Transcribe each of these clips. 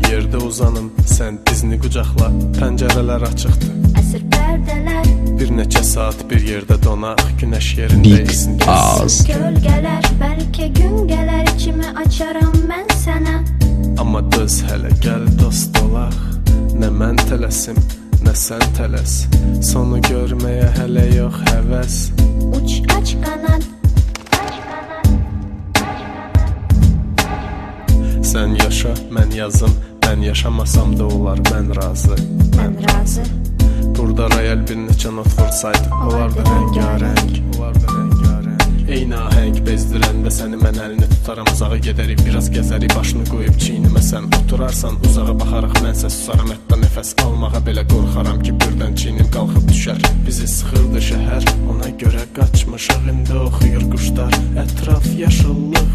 yerdə uzanım, sən dizini qucaqla, pəncərələr açıqdır. Əsir pərdələr, bir neçə saat bir yerdə donaq, günəş yerində isin gəlsin. Gölgələr, bəlkə gün gələr, içimi açaram mən sənə. Amma düz hələ gəl dost olaq, nə mən tələsim, nə sən tələs. Sonu görməyə hələ yox həvəs. Uç aç qanad, sən yaşa, mən yazım, mən yaşamasam da olar, mən razı. Mən razı. Burada rayal bir neçə not vursaydı, olardı rəngarəng, olardı rəngarəng. Eyni ahəng bezdirəndə səni mən əlini tutaram, uzağa gedərik, biraz gəzərik, başını qoyub çiynəməsən. Oturarsan, uzağa baxaraq mənsə susaram, hətta nəfəs almağa belə qorxaram ki, birdən çiynim qalxıb düşər. Bizi sıxırdı şəhər, ona görə qaçmışıq, indi oxuyur quşlar, ətraf yaşıllıq.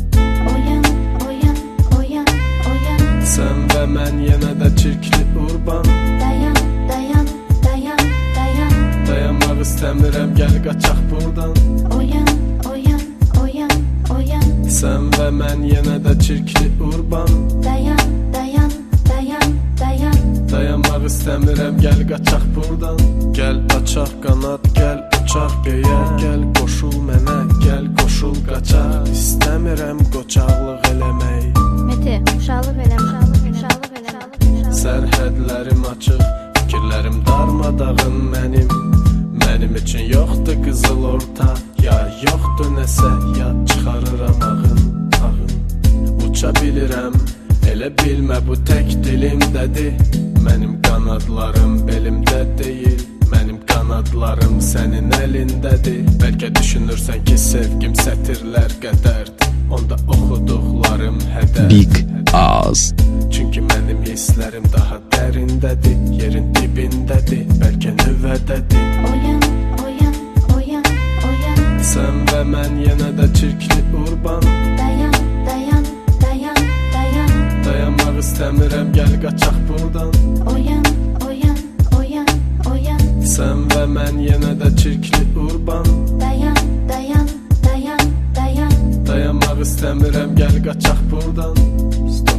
Oyan, oyan, oyan, oyan. Sən və mən yenə də çirkli urban. Dayan, dayan, dayan, dayan. Dayanmaq istəmirəm, gəl qaçaq burdan. Oyan, oyan, oyan, oyan. Sən və mən yenə də çirkli urban. Dayan, dayan, dayan, dayan. Dayanmaq istəmirəm, gəl qaçaq burdan. Gəl açaq qanad, gəl uçaq göyə. Gəl qoşul mənə, gəl qoşul qaçaq. İstəmirəm qoçaqlıq eləmək. Mete, uşaqlıq eləmə, uşaqlıq eləmə. Sərhədlərim açıq, fikirlərim darmadağın mənim. Mənim üçün yoxdur qızıl orta, ya yoxdur nəsə, ya çıxarıram ağın, ağın. Uça bilirəm, elə bilmə bu tək dilimdədir. Mənim qanadlarım belimdə deyil, mənim qanadlarım sənin əlindədir. Bəlkə düşünürsən ki, sevgim sətirlər qədərdir, onda oxuduqlarım hədər. Big Az. Çünki mənim hisslərim daha dərindədir, yerin dibindədir, bəlkə nüvədədir. Oyan, oyan, oyan, oyan. Sən və mən yenə də çirkli urban. Dayan, dayan, dayan, dayan. Dayanmaq istəmirəm, gəl qaçaq burdan. Oyan, oyan, oyan, oyan. Sən və mən yenə də çirkli urban. Dayan, dayan, dayan, dayan. Dayanmaq istəmirəm, gəl qaçaq burdan. Stop.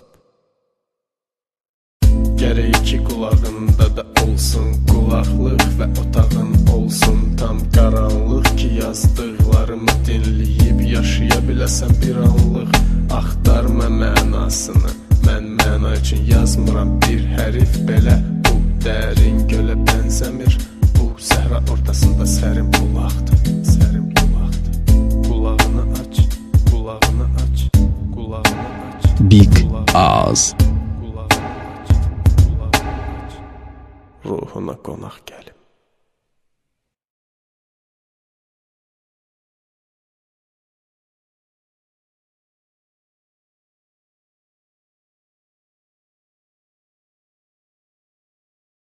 Gərək iki qulağında da olsun qulaqlıq və otağın olsun tam qaranlıq ki, yazdıqlarımı dinləyib yaşaya biləsən bir anlıq. Axtarma mənasını, mən məna üçün yazmıram bir hərif belə. Bu dərin gölə bənzəmir, bu səhra ortasında sərin bulaqdır, sərin bulaqdır. Qulağını aç, qulağını aç, qulağını aç. Big Az. Ruhuna qonaq gəlib.